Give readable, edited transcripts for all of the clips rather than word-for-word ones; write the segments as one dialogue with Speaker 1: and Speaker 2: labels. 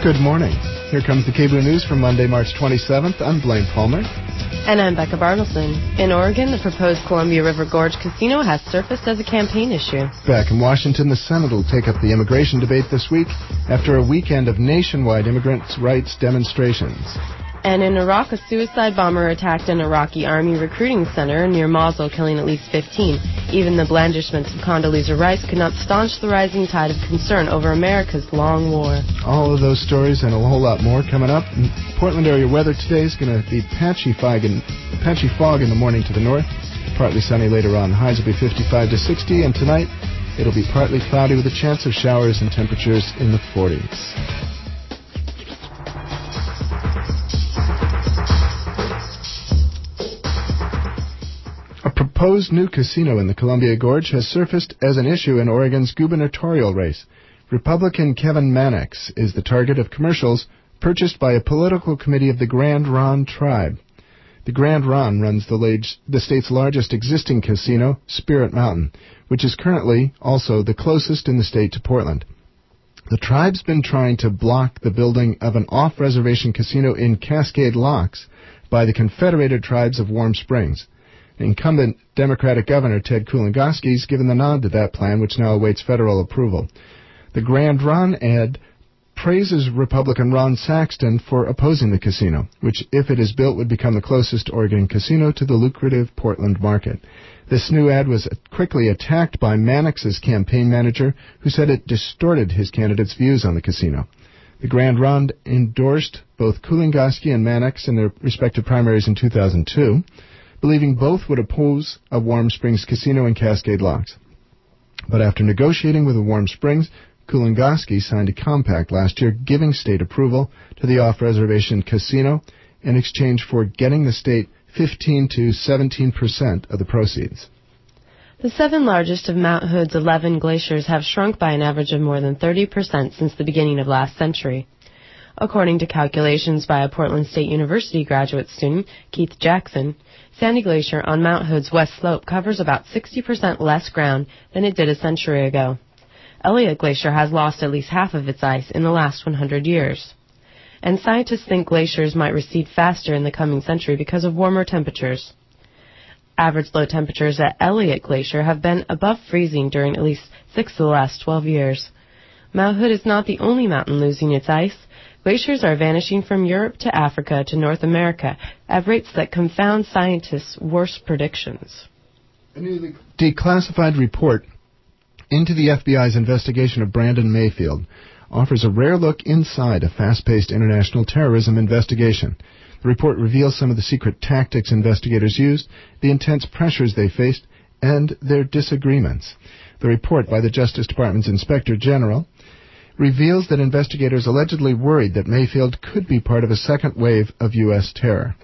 Speaker 1: Good morning. Here comes the KBOO News for Monday, March 27th. I'm Blaine Palmer.
Speaker 2: And I'm Becca Bartleson. In Oregon, the proposed Columbia River Gorge Casino has surfaced as a campaign issue.
Speaker 1: Back in Washington, the Senate will take up the immigration debate this week after a weekend of nationwide immigrants' rights demonstrations.
Speaker 2: And in Iraq, a suicide bomber attacked an Iraqi army recruiting center near Mosul, killing at least 15. Even the blandishments of Condoleezza Rice could not staunch the rising tide of concern over America's long war.
Speaker 1: All of those stories and a whole lot more coming up. Portland area weather today is going to be patchy fog in the morning to the north. Partly sunny later on. Highs will be 55 to 60, and tonight it'll be partly cloudy with a chance of showers and temperatures in the 40s. A proposed new casino in the Columbia Gorge has surfaced as an issue in Oregon's gubernatorial race. Republican Kevin Mannix is the target of commercials purchased by a political committee of the Grand Ronde tribe. The Grand Ronde runs the state's largest existing casino, Spirit Mountain, which is currently also the closest in the state to Portland. The tribe's been trying to block the building of an off-reservation casino in Cascade Locks by the Confederated Tribes of Warm Springs. Incumbent Democratic Governor Ted Kulongoski has given the nod to that plan, which now awaits federal approval. The Grand Ronde ad praises Republican Ron Saxton for opposing the casino, which, if it is built, would become the closest Oregon casino to the lucrative Portland market. This new ad was quickly attacked by Mannix's campaign manager, who said it distorted his candidate's views on the casino. The Grand Ronde endorsed both Kulongoski and Mannix in their respective primaries in 2002, believing both would oppose a Warm Springs casino in Cascade Locks. But after negotiating with the Warm Springs, Kulongoski signed a compact last year giving state approval to the off-reservation casino in exchange for getting the state 15 to 17% of the proceeds.
Speaker 2: The 7 largest of Mount Hood's 11 glaciers have shrunk by an average of more than 30% since the beginning of last century. According to calculations by a Portland State University graduate student, Keith Jackson, Sandy Glacier on Mount Hood's west slope covers about 60% less ground than it did a century ago. Elliott Glacier has lost at least half of its ice in the last 100 years. And scientists think glaciers might recede faster in the coming century because of warmer temperatures. Average low temperatures at Elliott Glacier have been above freezing during at least 6 of the last 12 years. Mount Hood is not the only mountain losing its ice. Glaciers are vanishing from Europe to Africa to North America at rates that confound scientists' worst predictions.
Speaker 1: A newly declassified report into the FBI's investigation of Brandon Mayfield offers a rare look inside a fast-paced international terrorism investigation. The report reveals some of the secret tactics investigators used, the intense pressures they faced, and their disagreements. The report by the Justice Department's Inspector General reveals that investigators allegedly worried that Mayfield could be part of a second wave of U.S. terror.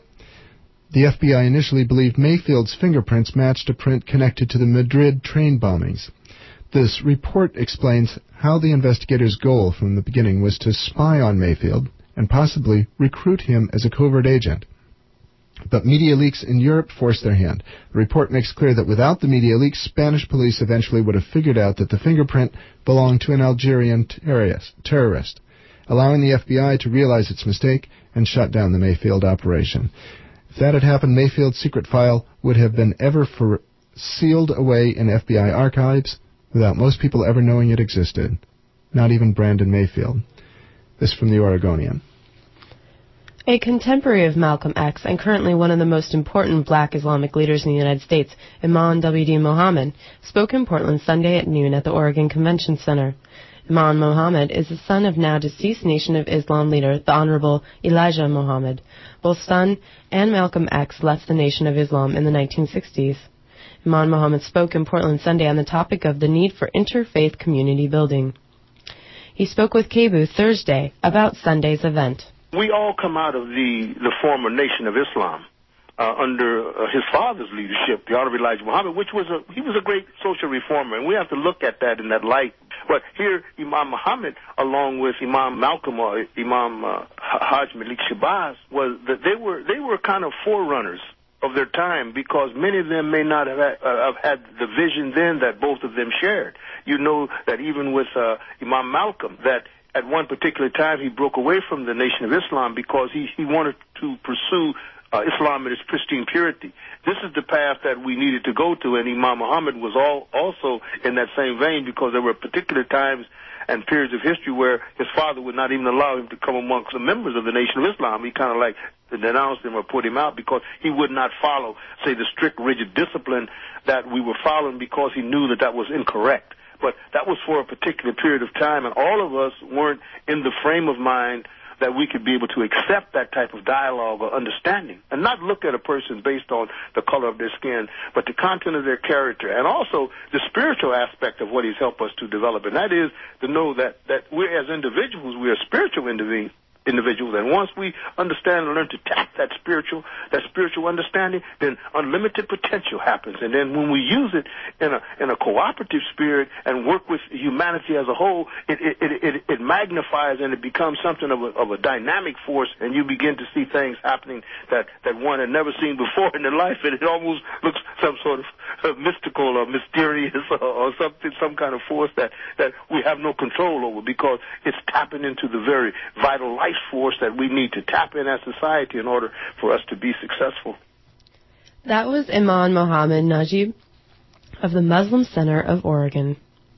Speaker 1: The FBI initially believed Mayfield's fingerprints matched a print connected to the Madrid train bombings. This report explains how the investigators' goal from the beginning was to spy on Mayfield and possibly recruit him as a covert agent. But media leaks in Europe forced their hand. The report makes clear that without the media leaks, Spanish police eventually would have figured out that the fingerprint belonged to an Algerian terrorist, allowing the FBI to realize its mistake and shut down the Mayfield operation. If that had happened, Mayfield's secret file would have been sealed away in FBI archives without most people ever knowing it existed. Not even Brandon Mayfield. This from the Oregonian.
Speaker 2: A contemporary of Malcolm X and currently one of the most important black Islamic leaders in the United States, Imam W.D. Muhammad, spoke in Portland Sunday at noon at the Oregon Convention Center. Imam Muhammad is the son of now deceased Nation of Islam leader, the Honorable Elijah Muhammad. Both son and Malcolm X left the Nation of Islam in the 1960s. Imam Muhammad spoke in Portland Sunday on the topic of the need for interfaith community building. He spoke with KBOO Thursday about Sunday's event.
Speaker 3: We all come out of the former Nation of Islam under his father's leadership, the Honorable Elijah Muhammad, he was a great social reformer, and we have to look at that in that light. But here, Imam Muhammad, along with Imam Malcolm or Imam Hajj Malik Shabazz, they were kind of forerunners of their time, because many of them may not have had the vision then that both of them shared. You know that even with Imam Malcolm, that at one particular time he broke away from the Nation of Islam because he wanted to pursue Islam in its pristine purity. This is the path that we needed to go to, and Imam Muhammad was also in that same vein, because there were particular times and periods of history where his father would not even allow him to come amongst the members of the Nation of Islam. He kind of like denounced him or put him out because he would not follow, say, the strict, rigid discipline that we were following, because he knew that was incorrect. But that was for a particular period of time, and all of us weren't in the frame of mind that we could be able to accept that type of dialogue or understanding, and not look at a person based on the color of their skin, but the content of their character, and also the spiritual aspect of what he's helped us to develop. And that is to know that we as individuals, we are spiritual individuals, and once we understand and learn to tap that spiritual understanding, then unlimited potential happens. And then when we use it in a cooperative spirit and work with humanity as a whole, it magnifies, and it becomes something of a dynamic force, and you begin to see things happening that one had never seen before in their life, and it almost looks some sort of mystical or mysterious or something, some kind of force that we have no control over, because it's tapping into the very vital life force that we need to tap in as society in order for us to be successful.
Speaker 2: That was Imam Mohammed Najib of the Muslim Center of Oregon.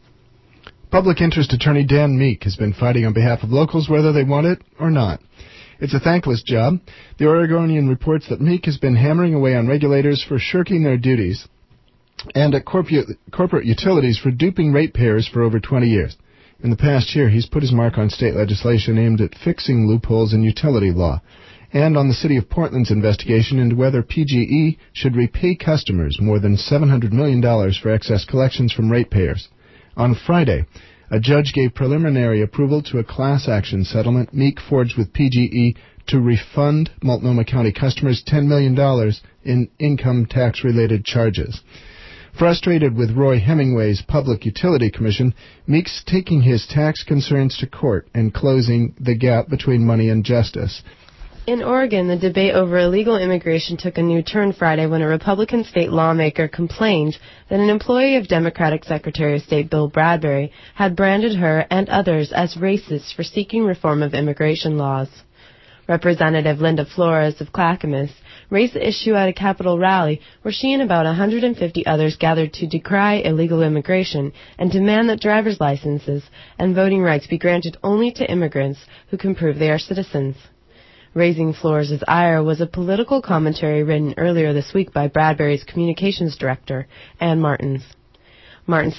Speaker 1: Public interest attorney Dan Meek has been fighting on behalf of locals whether they want it or not. It's a thankless job. The Oregonian reports that Meek has been hammering away on regulators for shirking their duties and at corporate utilities for duping ratepayers for over 20 years. In the past year, he's put his mark on state legislation aimed at fixing loopholes in utility law, and on the City of Portland's investigation into whether PGE should repay customers more than $700 million for excess collections from ratepayers. On Friday, a judge gave preliminary approval to a class action settlement Meek forged with PGE to refund Multnomah County customers $10 million in income tax-related charges. Frustrated with Roy Hemingway's Public Utility Commission, Meek's taking his tax concerns to court and closing the gap between money and justice.
Speaker 2: In Oregon, the debate over illegal immigration took a new turn Friday when a Republican state lawmaker complained that an employee of Democratic Secretary of State Bill Bradbury had branded her and others as racist for seeking reform of immigration laws. Representative Linda Flores of Clackamas raised the issue at a Capitol rally where she and about 150 others gathered to decry illegal immigration and demand that driver's licenses and voting rights be granted only to immigrants who can prove they are citizens. Raising Flores' ire was a political commentary written earlier this week by Bradbury's communications director, Ann Martins. Martin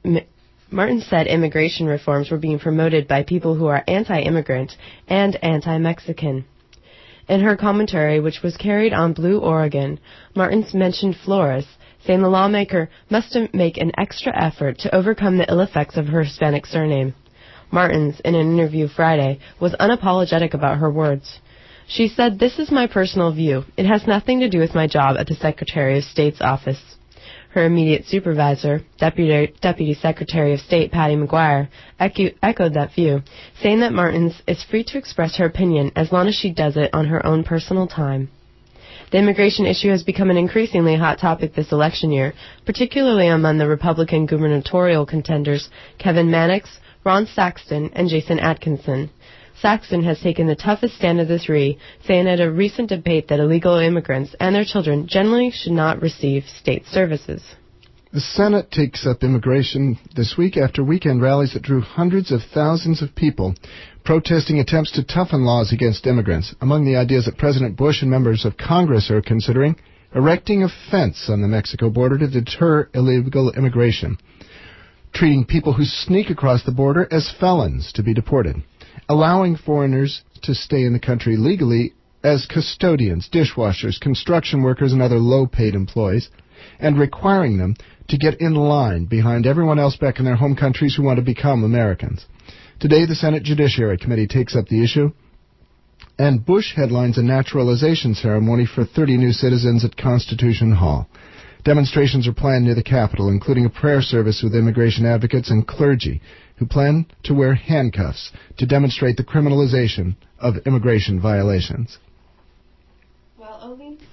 Speaker 2: said immigration reforms were being promoted by people who are anti-immigrant and anti-Mexican. In her commentary, which was carried on Blue Oregon, Martins mentioned Flores, saying the lawmaker must make an extra effort to overcome the ill effects of her Hispanic surname. Martins, in an interview Friday, was unapologetic about her words. She said, "This is my personal view. It has nothing to do with my job at the Secretary of State's office." Her immediate supervisor, Deputy Secretary of State Patty McGuire, echoed that view, saying that Martins is free to express her opinion as long as she does it on her own personal time. The immigration issue has become an increasingly hot topic this election year, particularly among the Republican gubernatorial contenders Kevin Mannix, Ron Saxton, and Jason Atkinson. Saxton has taken the toughest stand of the three, saying at a recent debate that illegal immigrants and their children generally should not receive state services.
Speaker 1: The Senate takes up immigration this week after weekend rallies that drew hundreds of thousands of people protesting attempts to toughen laws against immigrants. Among the ideas that President Bush and members of Congress are considering, erecting a fence on the Mexico border to deter illegal immigration, treating people who sneak across the border as felons to be deported, allowing foreigners to stay in the country legally as custodians, dishwashers, construction workers, and other low-paid employees, and requiring them to get in line behind everyone else back in their home countries who want to become Americans. Today, the Senate Judiciary Committee takes up the issue, and Bush headlines a naturalization ceremony for 30 new citizens at Constitution Hall. Demonstrations are planned near the Capitol, including a prayer service with immigration advocates and clergy who plan to wear handcuffs to demonstrate the criminalization of immigration violations.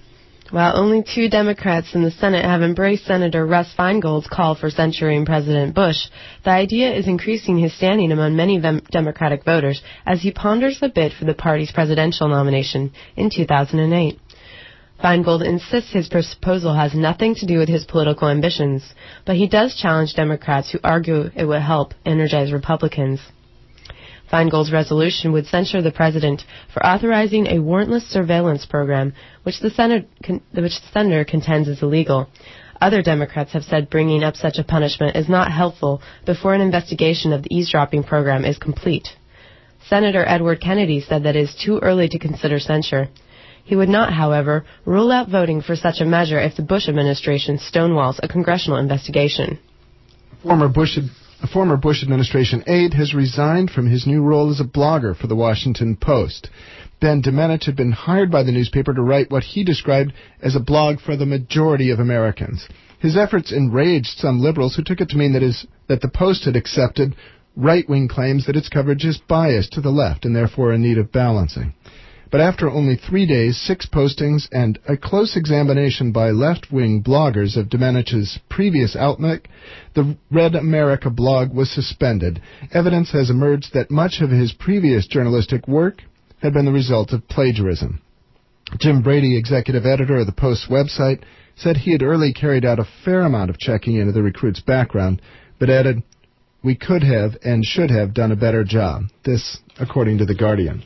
Speaker 2: While only 2 Democrats in the Senate have embraced Senator Russ Feingold's call for censuring President Bush, the idea is increasing his standing among many Democratic voters as he ponders the bid for the party's presidential nomination in 2008. Feingold insists his proposal has nothing to do with his political ambitions, but he does challenge Democrats who argue it would help energize Republicans. Feingold's resolution would censure the president for authorizing a warrantless surveillance program, which the senator contends is illegal. Other Democrats have said bringing up such a punishment is not helpful before an investigation of the eavesdropping program is complete. Senator Edward Kennedy said that it is too early to consider censure. He would not, however, rule out voting for such a measure if the Bush administration stonewalls a congressional investigation.
Speaker 1: A former Bush administration aide has resigned from his new role as a blogger for the Washington Post. Ben Domenech had been hired by the newspaper to write what he described as a blog for the majority of Americans. His efforts enraged some liberals who took it to mean that the Post had accepted right-wing claims that its coverage is biased to the left and therefore in need of balancing. But after only 3 days, 6 postings, and a close examination by left-wing bloggers of Domenech's previous outlet, the Red America blog was suspended. Evidence has emerged that much of his previous journalistic work had been the result of plagiarism. Jim Brady, executive editor of the Post's website, said he had early carried out a fair amount of checking into the recruit's background, but added, "We could have and should have done a better job." This, according to The Guardian.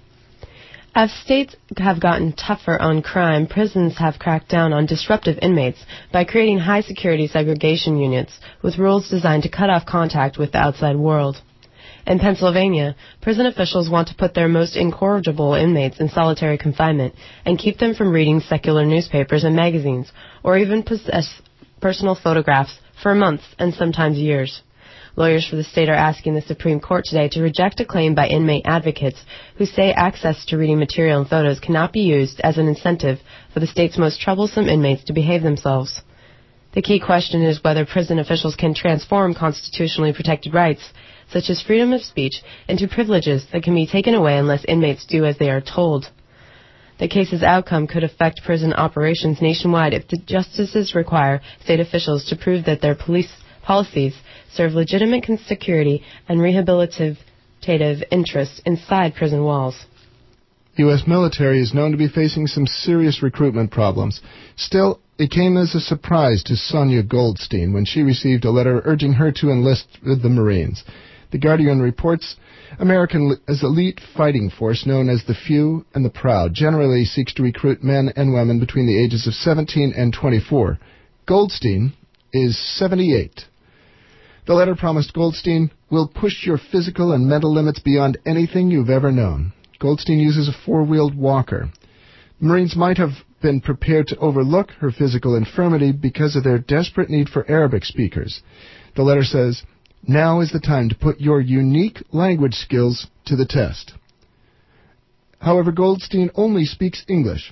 Speaker 2: As states have gotten tougher on crime, prisons have cracked down on disruptive inmates by creating high-security segregation units with rules designed to cut off contact with the outside world. In Pennsylvania, prison officials want to put their most incorrigible inmates in solitary confinement and keep them from reading secular newspapers and magazines, or even possess personal photographs for months and sometimes years. Lawyers for the state are asking the Supreme Court today to reject a claim by inmate advocates who say access to reading material and photos cannot be used as an incentive for the state's most troublesome inmates to behave themselves. The key question is whether prison officials can transform constitutionally protected rights, such as freedom of speech, into privileges that can be taken away unless inmates do as they are told. The case's outcome could affect prison operations nationwide if the justices require state officials to prove that their police policies serve legitimate security and rehabilitative interests inside prison walls.
Speaker 1: The U.S. military is known to be facing some serious recruitment problems. Still, it came as a surprise to Sonia Goldstein when she received a letter urging her to enlist with the Marines. The Guardian reports America's elite fighting force, known as the Few and the Proud, generally seeks to recruit men and women between the ages of 17 and 24. Goldstein is 78. The letter promised Goldstein will push your physical and mental limits beyond anything you've ever known. Goldstein uses a 4-wheeled walker. The Marines might have been prepared to overlook her physical infirmity because of their desperate need for Arabic speakers. The letter says, "Now is the time to put your unique language skills to the test." However, Goldstein only speaks English.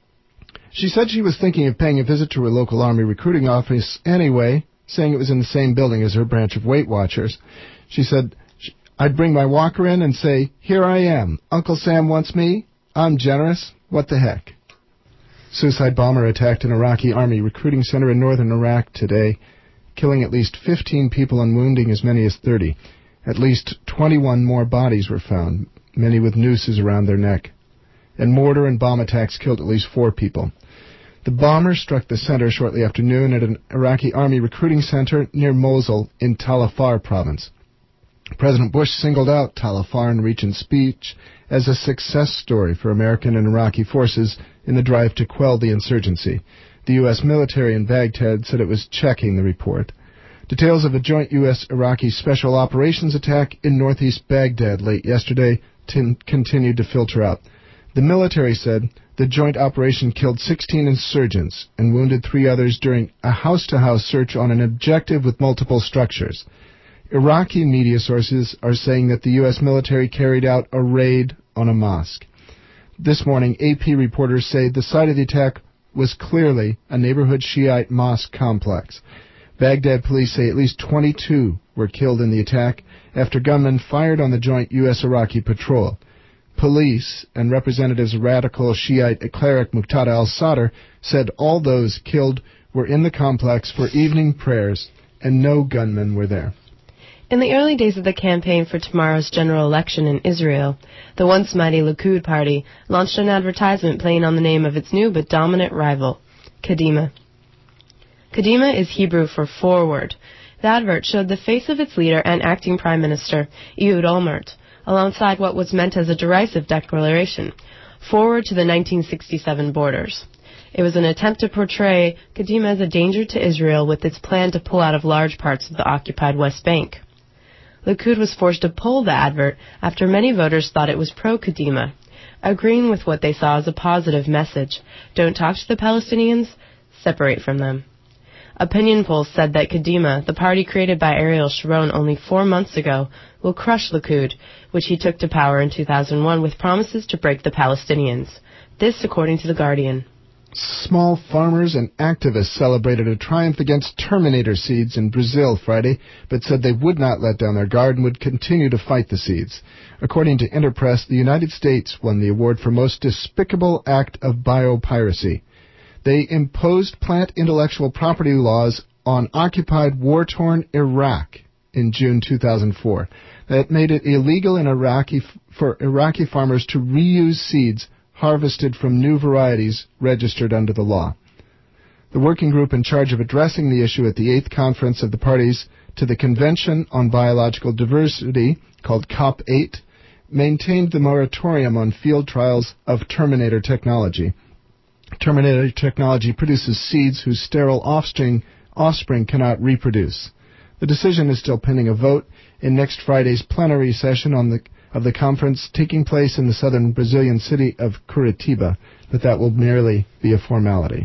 Speaker 1: She said she was thinking of paying a visit to her local Army recruiting office anyway, saying it was in the same building as her branch of Weight Watchers. She said, "I'd bring my walker in and say, 'Here I am. Uncle Sam wants me. I'm generous. What the heck?'" Suicide bomber attacked an Iraqi Army recruiting center in northern Iraq today, killing at least 15 people and wounding as many as 30. At least 21 more bodies were found, many with nooses around their neck. And mortar and bomb attacks killed at least 4 people. The bomber struck the center shortly after noon at an Iraqi Army recruiting center near Mosul in Tal Afar province. President Bush singled out Tal Afar in a recent speech as a success story for American and Iraqi forces in the drive to quell the insurgency. The U.S. military in Baghdad said it was checking the report. Details of a joint U.S.-Iraqi special operations attack in northeast Baghdad late yesterday continued to filter out. The military said the joint operation killed 16 insurgents and wounded 3 others during a house-to-house search on an objective with multiple structures. Iraqi media sources are saying that the U.S. military carried out a raid on a mosque. This morning, AP reporters say the site of the attack was clearly a neighborhood Shiite mosque complex. Baghdad police say at least 22 were killed in the attack after gunmen fired on the joint U.S.-Iraqi patrol. Police and representatives of radical Shiite cleric Muqtada al-Sadr said all those killed were in the complex for evening prayers and no gunmen were there.
Speaker 2: In the early days of the campaign for tomorrow's general election in Israel, the once mighty Likud party launched an advertisement playing on the name of its new but dominant rival, Kadima. Kadima is Hebrew for forward. The advert showed the face of its leader and acting Prime Minister, Ehud Olmert, alongside what was meant as a derisive declaration, forward to the 1967 borders. It was an attempt to portray Kadima as a danger to Israel with its plan to pull out of large parts of the occupied West Bank. Likud was forced to pull the advert after many voters thought it was pro-Kadima, agreeing with what they saw as a positive message. Don't talk to the Palestinians, separate from them. Opinion polls said that Kadima, the party created by Ariel Sharon only 4 months ago, will crush Likud, which he took to power in 2001 with promises to break the Palestinians. This according to The Guardian.
Speaker 1: Small farmers and activists celebrated a triumph against Terminator seeds in Brazil Friday, but said they would not let down their guard and would continue to fight the seeds. According to Interpress, the United States won the award for most despicable act of biopiracy. They imposed plant intellectual property laws on occupied war-torn Iraq in June 2004. That made it illegal for Iraqi farmers to reuse seeds harvested from new varieties registered under the law. The working group in charge of addressing the issue at the 8th Conference of the Parties to the Convention on Biological Diversity, called COP8, maintained the moratorium on field trials of Terminator technology. Terminator technology produces seeds whose sterile offspring cannot reproduce. The decision is still pending a vote in next Friday's plenary session of the conference taking place in the southern Brazilian city of Curitiba, but that will merely be a formality.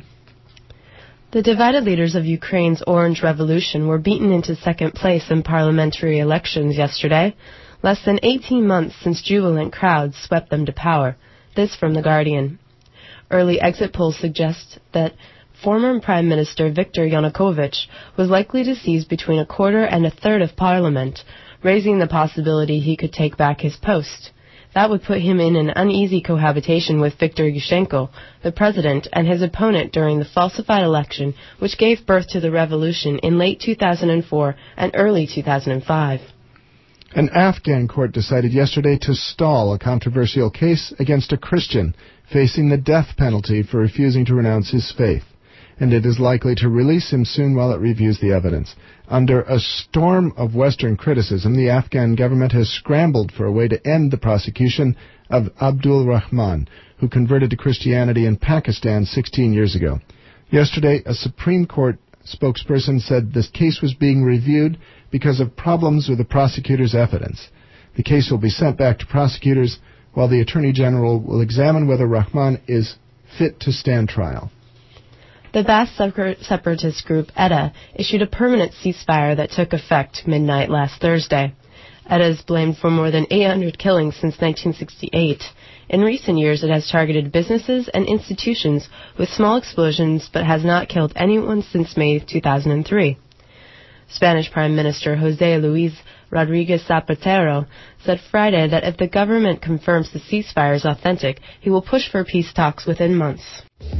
Speaker 2: The divided leaders of Ukraine's Orange Revolution were beaten into second place in parliamentary elections yesterday, less than 18 months since jubilant crowds swept them to power. This from The Guardian. Early exit polls suggest that former Prime Minister Viktor Yanukovych was likely to seize between a quarter and a third of parliament, raising the possibility he could take back his post. That would put him in an uneasy cohabitation with Viktor Yushchenko, the president, and his opponent during the falsified election which gave birth to the revolution in late 2004 and early 2005.
Speaker 1: An Afghan court decided yesterday to stall a controversial case against a Christian facing the death penalty for refusing to renounce his faith, and it is likely to release him soon while it reviews the evidence. Under a storm of Western criticism, the Afghan government has scrambled for a way to end the prosecution of Abdul Rahman, who converted to Christianity in Pakistan 16 years ago. Yesterday, a Supreme Court spokesperson said this case was being reviewed because of problems with the prosecutor's evidence. The case will be sent back to prosecutors while the Attorney General will examine whether Rahman is fit to stand trial.
Speaker 2: The Basque separatist group ETA issued a permanent ceasefire that took effect midnight last Thursday. ETA is blamed for more than 800 killings since 1968. In recent years, it has targeted businesses and institutions with small explosions but has not killed anyone since May 2003. Spanish Prime Minister José Luis Rodríguez Zapatero said Friday that if the government confirms the ceasefire is authentic, he will push for peace talks within months.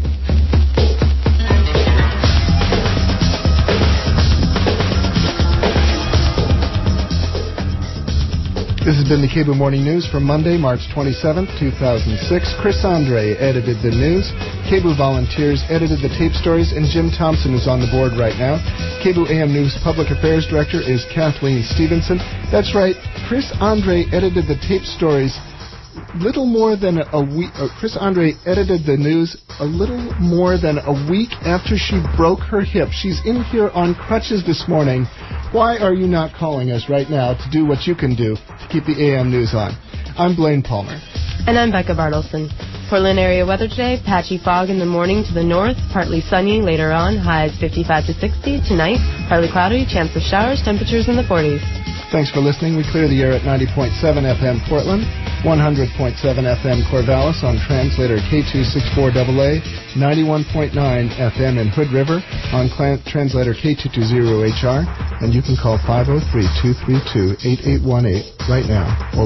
Speaker 1: This has been the KBOO Morning News for Monday, March 27, 2006. Chris Andre edited the news. KBOO volunteers edited the tape stories, and Jim Thompson is on the board right now. KBOO AM News Public Affairs Director is Kathleen Stevenson. That's right, Chris Andre edited the tape stories little more than a week. Chris Andre edited the news a little more than a week after she broke her hip. She's in here on crutches this morning. Why are you not calling us right now to do what you can do to keep the AM news on? I'm Blaine Palmer.
Speaker 2: And I'm Becca Bartleson. Portland area weather today, patchy fog in the morning to the north, partly sunny later on, highs 55 to 60. Tonight, partly cloudy, chance of showers, temperatures in the 40s.
Speaker 1: Thanks for listening. We clear the air at 90.7 FM Portland. 100.7 FM Corvallis on translator K264AA, 91.9 FM in Hood River on translator K220HR, and you can call 503-232-8818 right now, or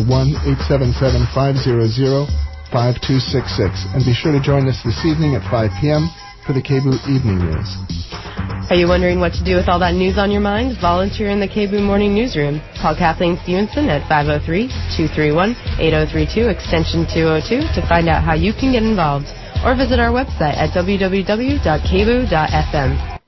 Speaker 1: 1-877-500-5266. And be sure to join us this evening at 5 p.m. for the KBOO Evening News.
Speaker 2: Are you wondering what to do with all that news on your mind? Volunteer in the KBOO Morning Newsroom. Call Kathleen Stevenson at 503-231-8032, extension 202, to find out how you can get involved. Or visit our website at www.kboo.fm.